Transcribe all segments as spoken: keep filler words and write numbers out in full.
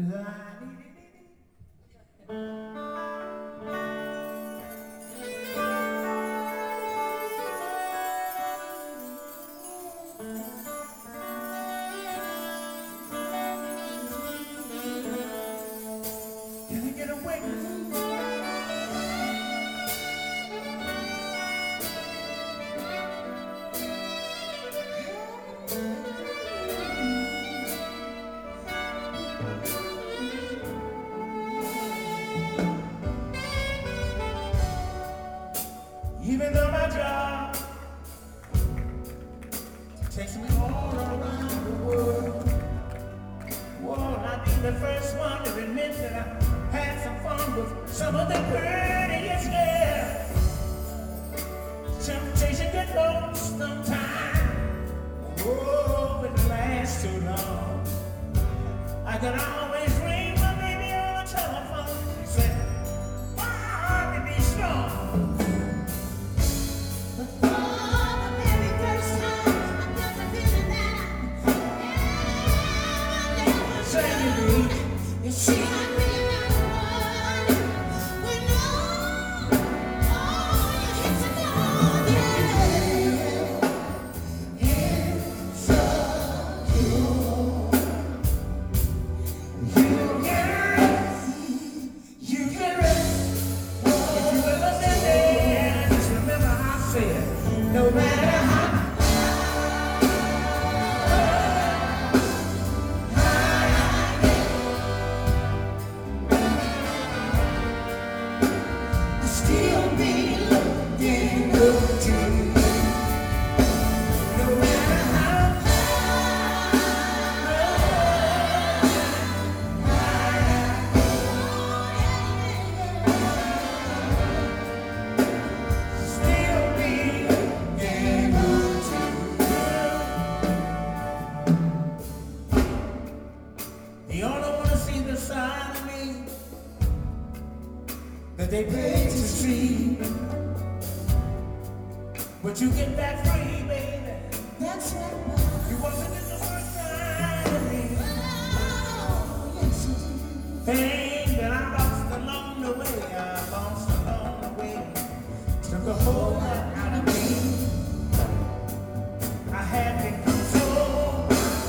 Even though my job takes me all around the world, well, I'll be the first one to admit that I had some fun with some of the prettiest girls. Temptation gets close sometimes, oh, but it lasts too long. I could always ring my baby on the telephone and say, my heart can be strong. You see, I'm really not one. We know, oh, you hit the dawn, yeah. It's a you. You can rest. You can rest. If you ever been there, just remember I said, no matter how. Still be looking good to you, no matter how high, still be looking good to you. You only want to see the side of me that they pay to see, but you get that free, baby. That's right. You wasn't just the first time to me. Oh, yes, you did. Things that I lost along the way, I lost along the way, took a whole lot out of me. I had to console,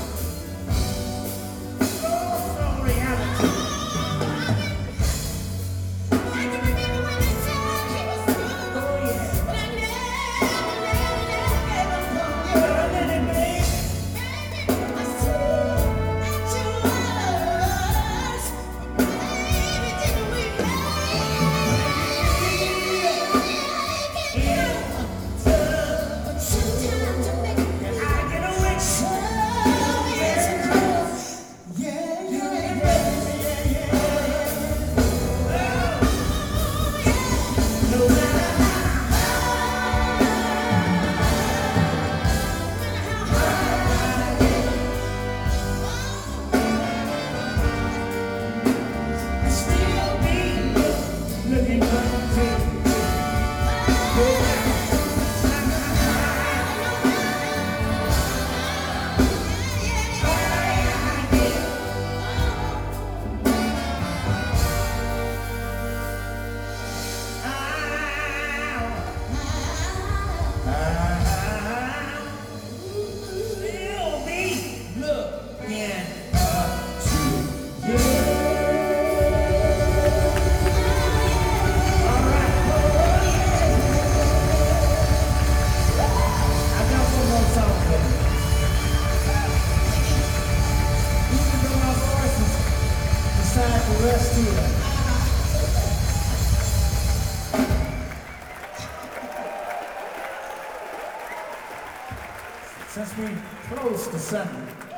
oh, so reality. The rest to it. Since we're close to Sunday,